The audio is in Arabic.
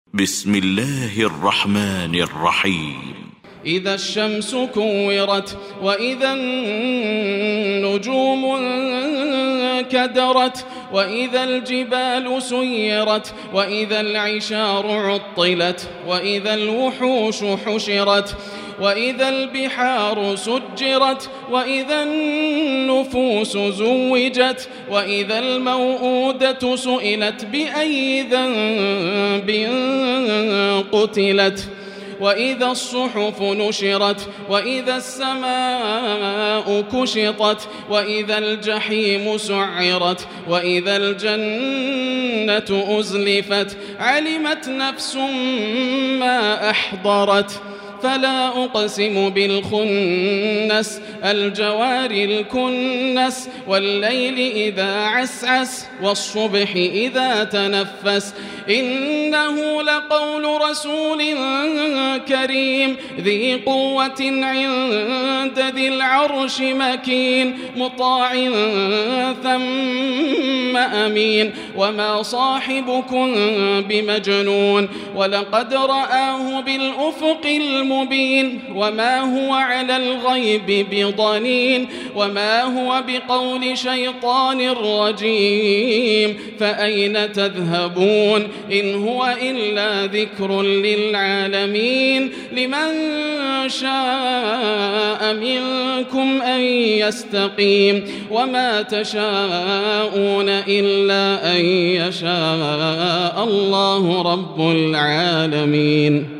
بسم الله الرحمن الرحيم. إذا الشمس كورت وإذا النجوم انكدرت وإذا الجبال سيرت وإذا العشار عطلت وإذا الوحوش حشرت وإذا البحار سجرت وإذا النفوس زوجت وإذا الموءودة سئلت بأي ذنب قتلت وإذا الصحف نشرت وإذا السماء كشطت وإذا الجحيم سعرت وإذا الجنة أزلفت علمت نفس ما أحضرت فلا أقسم بالخنس الجوار الكنس والليل إذا عسعس والصبح إذا تنفس إنه لقول رسول كريم ذي قوة عند ذي العرش مكين مطاع ثم أمين وما صاحبكم بمجنون ولقد رآه بالأفق المبين وما هو على الغيب بضنين وما هو بقول شيطان رجيم فأين تذهبون إن هو إلا ذكر للعالمين لمن شاء منكم أن يستقيم وما تشاءون إلا أن يشاء الله رب العالمين.